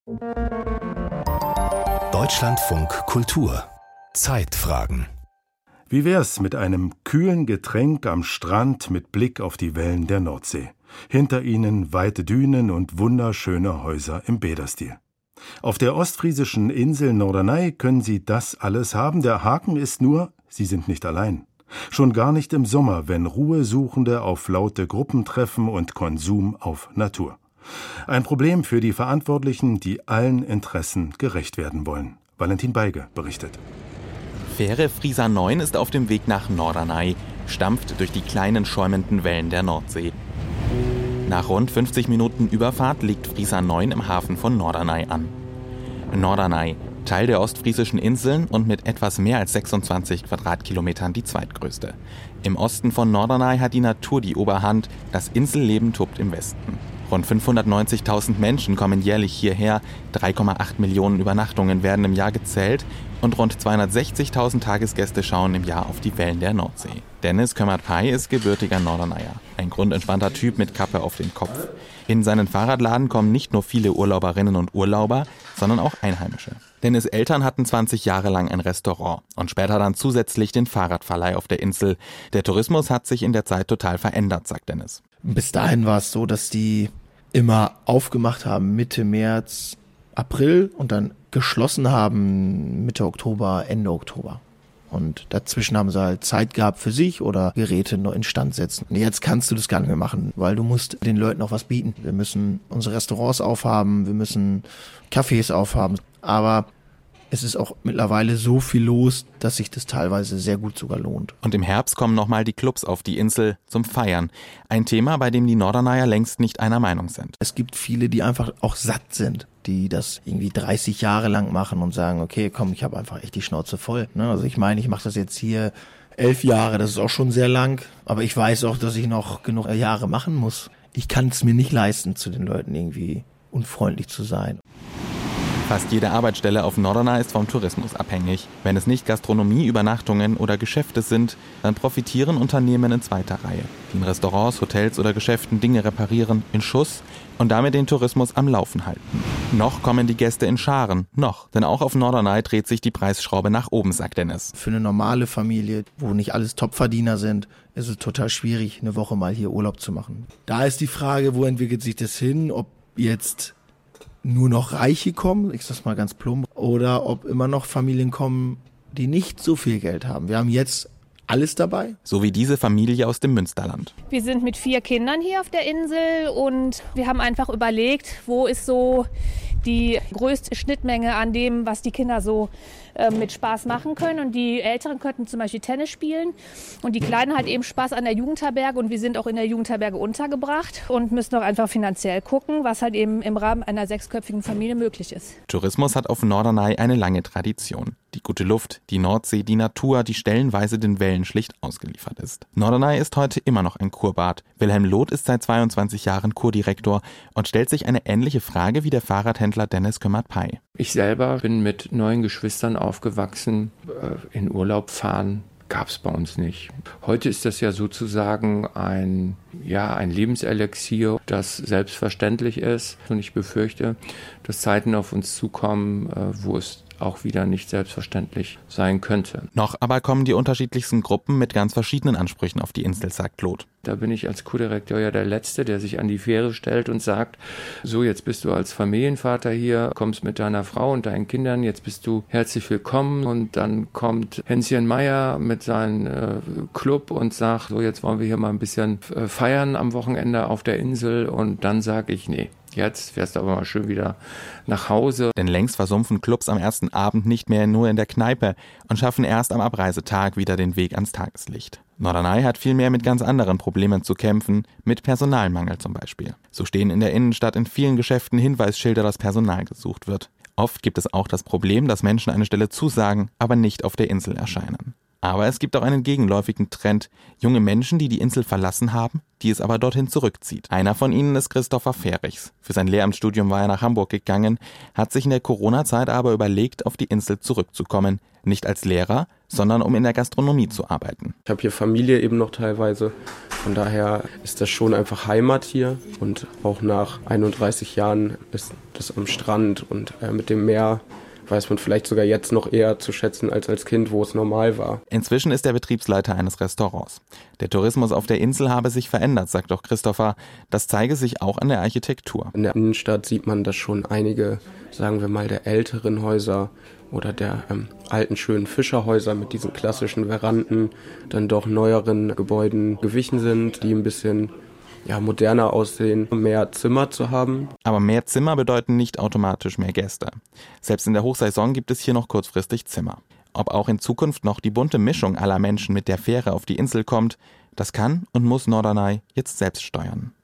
Deutschlandfunk Kultur Zeitfragen. Wie wär's mit einem kühlen Getränk am Strand mit Blick auf die Wellen der Nordsee? Hinter ihnen weite Dünen und wunderschöne Häuser im Bäderstil. Auf der ostfriesischen Insel Norderney können Sie das alles haben. Der Haken ist nur, Sie sind nicht allein. Schon gar nicht im Sommer, wenn Ruhesuchende auf laute Gruppen treffen und Konsum auf Natur. Ein Problem für die Verantwortlichen, die allen Interessen gerecht werden wollen. Valentin Beige berichtet. Fähre Friesa 9 ist auf dem Weg nach Norderney, stampft durch die kleinen schäumenden Wellen der Nordsee. Nach rund 50 Minuten Überfahrt liegt Friesa 9 im Hafen von Norderney an. Norderney, Teil der ostfriesischen Inseln und mit etwas mehr als 26 Quadratkilometern die zweitgrößte. Im Osten von Norderney hat die Natur die Oberhand, das Inselleben tobt im Westen. Rund 590.000 Menschen kommen jährlich hierher, 3,8 Millionen Übernachtungen werden im Jahr gezählt und rund 260.000 Tagesgäste schauen im Jahr auf die Wellen der Nordsee. Dennis Kömmert-Pei ist gebürtiger Norderneyer, ein grundentspannter Typ mit Kappe auf dem Kopf. In seinen Fahrradladen kommen nicht nur viele Urlauberinnen und Urlauber, sondern auch Einheimische. Dennis' Eltern hatten 20 Jahre lang ein Restaurant und später dann zusätzlich den Fahrradverleih auf der Insel. Der Tourismus hat sich in der Zeit total verändert, sagt Dennis. Bis dahin war es so, dass die immer aufgemacht haben Mitte März, April und dann geschlossen haben Mitte Oktober, Ende Oktober. Und dazwischen haben sie halt Zeit gehabt für sich oder Geräte noch instand setzen. Und jetzt kannst du das gar nicht mehr machen, weil du musst den Leuten auch was bieten. Wir müssen unsere Restaurants aufhaben, wir müssen Cafés aufhaben. Aber es ist auch mittlerweile so viel los, dass sich das teilweise sehr gut sogar lohnt. Und im Herbst kommen nochmal die Clubs auf die Insel zum Feiern. Ein Thema, bei dem die Norderneyer längst nicht einer Meinung sind. Es gibt viele, die einfach auch satt sind, die das irgendwie 30 Jahre lang machen und sagen, okay, komm, ich habe einfach echt die Schnauze voll. Also ich meine, ich mache das jetzt hier 11 Jahre, das ist auch schon sehr lang. Aber ich weiß auch, dass ich noch genug Jahre machen muss. Ich kann es mir nicht leisten, zu den Leuten irgendwie unfreundlich zu sein. Fast jede Arbeitsstelle auf Norderney ist vom Tourismus abhängig. Wenn es nicht Gastronomie, Übernachtungen oder Geschäfte sind, dann profitieren Unternehmen in zweiter Reihe, die in Restaurants, Hotels oder Geschäften Dinge reparieren, in Schuss und damit den Tourismus am Laufen halten. Noch kommen die Gäste in Scharen, noch. Denn auch auf Norderney dreht sich die Preisschraube nach oben, sagt Dennis. Für eine normale Familie, wo nicht alles Topverdiener sind, ist es total schwierig, eine Woche mal hier Urlaub zu machen. Da ist die Frage, wo entwickelt sich das hin, ob jetzt nur noch Reiche kommen, ich sag's mal ganz plump, oder ob immer noch Familien kommen, die nicht so viel Geld haben. Wir haben jetzt alles dabei. So wie diese Familie aus dem Münsterland. Wir sind mit 4 Kindern hier auf der Insel und wir haben einfach überlegt, wo ist so die größte Schnittmenge an dem, was die Kinder so mit Spaß machen können. Und die Älteren könnten zum Beispiel Tennis spielen und die Kleinen halt eben Spaß an der Jugendherberge. Und wir sind auch in der Jugendherberge untergebracht und müssen auch einfach finanziell gucken, was halt eben im Rahmen einer 6-köpfigen Familie möglich ist. Tourismus hat auf Norderney eine lange Tradition. Die gute Luft, die Nordsee, die Natur, die stellenweise den Wellen schlicht ausgeliefert ist. Norderney ist heute immer noch ein Kurbad. Wilhelm Loth ist seit 22 Jahren Kurdirektor und stellt sich eine ähnliche Frage wie der Fahrradhändler Dennis Kömmert-Pei. Ich selber bin mit 9 Geschwistern aufgewachsen. In Urlaub fahren gab es bei uns nicht. Heute ist das ja sozusagen ein Lebenselixier, das selbstverständlich ist. Und ich befürchte, dass Zeiten auf uns zukommen, wo es auch wieder nicht selbstverständlich sein könnte. Noch aber kommen die unterschiedlichsten Gruppen mit ganz verschiedenen Ansprüchen auf die Insel, sagt Loth. Da bin ich als Kurdirektor ja der Letzte, der sich an die Fähre stellt und sagt, so jetzt bist du als Familienvater hier, kommst mit deiner Frau und deinen Kindern, jetzt bist du herzlich willkommen. Und dann kommt Hänschen Meier mit seinem Club und sagt, so jetzt wollen wir hier mal ein bisschen feiern am Wochenende auf der Insel. Und dann sage ich, nee. Jetzt fährst du aber mal schön wieder nach Hause. Denn längst versumpfen Clubs am ersten Abend nicht mehr nur in der Kneipe und schaffen erst am Abreisetag wieder den Weg ans Tageslicht. Norderney hat vielmehr mit ganz anderen Problemen zu kämpfen, mit Personalmangel zum Beispiel. So stehen in der Innenstadt in vielen Geschäften Hinweisschilder, dass Personal gesucht wird. Oft gibt es auch das Problem, dass Menschen eine Stelle zusagen, aber nicht auf der Insel erscheinen. Aber es gibt auch einen gegenläufigen Trend, junge Menschen, die die Insel verlassen haben, die es aber dorthin zurückzieht. Einer von ihnen ist Christopher Ferichs. Für sein Lehramtsstudium war er nach Hamburg gegangen, hat sich in der Corona-Zeit aber überlegt, auf die Insel zurückzukommen, Nicht als Lehrer, sondern um in der Gastronomie zu arbeiten. Ich habe hier Familie eben noch teilweise. Von daher ist das schon einfach Heimat hier. Und auch nach 31 Jahren ist das am Strand und mit dem Meer weiß man vielleicht sogar jetzt noch eher zu schätzen als Kind, wo es normal war. Inzwischen ist er Betriebsleiter eines Restaurants. Der Tourismus auf der Insel habe sich verändert, sagt auch Christopher. Das zeige sich auch an der Architektur. In der Innenstadt sieht man, dass schon einige, sagen wir mal, der älteren Häuser oder der alten schönen Fischerhäuser mit diesen klassischen Veranden dann doch neueren Gebäuden gewichen sind, die ein bisschen moderner aussehen, mehr Zimmer zu haben. Aber mehr Zimmer bedeuten nicht automatisch mehr Gäste. Selbst in der Hochsaison gibt es hier noch kurzfristig Zimmer. Ob auch in Zukunft noch die bunte Mischung aller Menschen mit der Fähre auf die Insel kommt, das kann und muss Norderney jetzt selbst steuern.